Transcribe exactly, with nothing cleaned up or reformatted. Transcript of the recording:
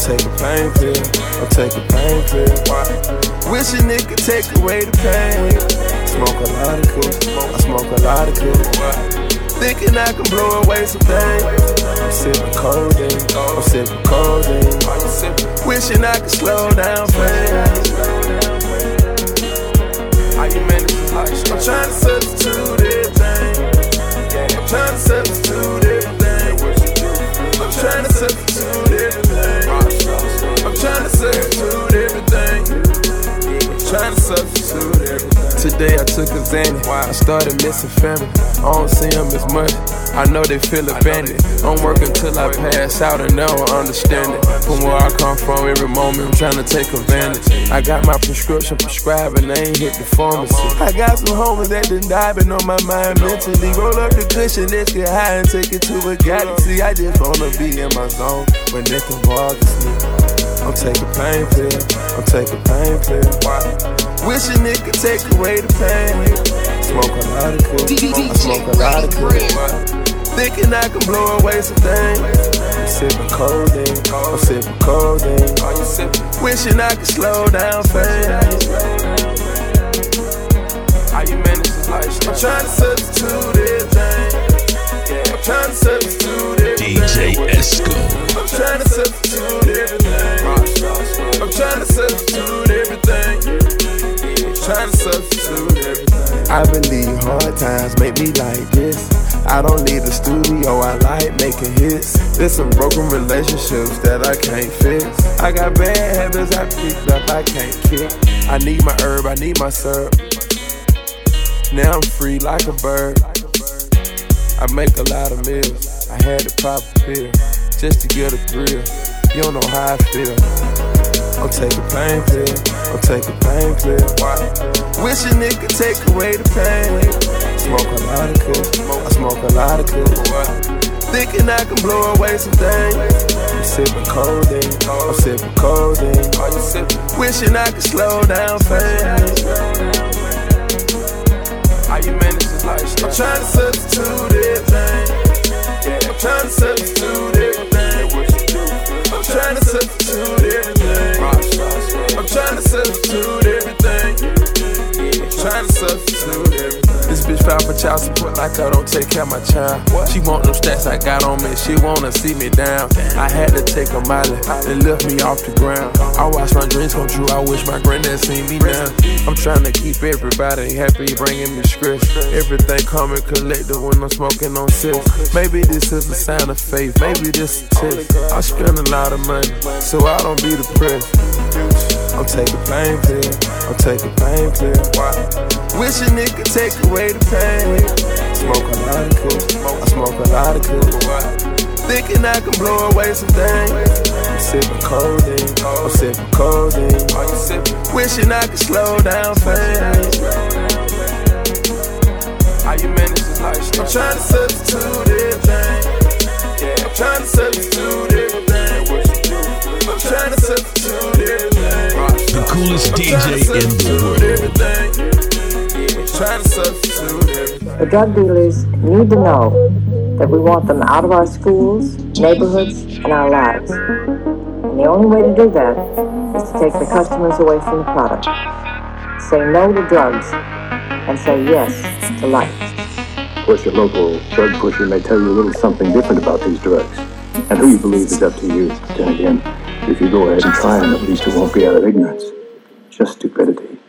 taking pain pills, I'm taking pain pills. Wish a nigga take away the pain. Smoke a lot of kush, I smoke a lot of kush. Thinking I can blow away some things. I'm sipping codeine, I'm sipping codeine. Wishing I could slow down pain. How you manage this life? I'm trying to substitute everything. I'm trying to substitute everything. I'm trying to substitute everything. I'm trying to substitute everything. Trying to substitute everything. Today I took a Xanny. I started missing family. I don't see them as much. I know they feel abandoned. I'm working till I pass out and they don't understand it. From where I come from, every moment I'm trying to take advantage. I got my prescription prescribed and they ain't hit the pharmacy. I got some homies that done died, been on my mind mentally. Roll up the cushion, let's get high and take it to a galaxy. I just wanna be in my zone when nothing bothers me. I'm taking pain pills, I'm taking pain pills. Wish a nigga take away the pain. Smoke a lot of kush, I smoke a lot of kush. Thinking I can blow away some things. I'm sipping codeine, I'm sipping codeine. Wishing I could slow down pain. How you manage this lifestyle? I'm trying to substitute everything. I'm trying to substitute everything. D J Esco. I'm trying to substitute everything. I'm trying to substitute everything. I'm trying to substitute everything. I believe hard times make me like this. I don't need a studio, I like making hits. There's some broken relationships that I can't fix. I got bad habits I picked up, I can't kick. I need my herb, I need my syrup. Now I'm free like a bird. I make a lot of meals. I had to pop a pill just to get a thrill. You don't know how I feel. I'm taking pain pills, I'm taking pain pills. Wish a nigga take away the pain. Smoke a lot of kush, I smoke a lot of kush. Thinking I can blow away some things. I'm sipping codeine, I'm sipping codeine. Wishing I could slow down pain. How you manage this lifestyle? I'm trying to substitute everything. I'm trying to substitute everything. I'm trying to substitute everything. I'm trying to substitute everything. I'm trying to substitute everything. This bitch filed for child support like I don't take care of my child. She want them stats I got on me, she wanna see me down. I had to take a mile and lift me off the ground. I watch my dreams come true, I wish my granddad seen me now. I'm trying to keep everybody happy, bringing me stress. Everything calm and collected when I'm smoking on sip. Maybe this is a sign of faith, maybe this is a test. I spend a lot of money, so I don't be depressed. I'm taking pain pills, I'm taking pain pills. Wish a nigga take away the pain. Smoke a lot of kush, I smoke a lot of kush. Thinking I can blow away some things. I'm sipping codeine, I'm sipping codeine. Wishing I could slow down pain. How you manage this lifestyle? I'm trying to substitute everything. I'm trying to substitute everything. I'm trying to substitute everything. The coolest D J in the world. Trying to substitute everything. The drug dealers need to know that we want them out of our schools, neighborhoods, and our lives. And the only way to do that is to take the customers away from the product. Say no to drugs and say yes to life. Of course, your local drug pusher may tell you a little something different about these drugs. And who you believe is up to you. Then again, if you go ahead and try them, at least it won't be out of ignorance. Just stupidity.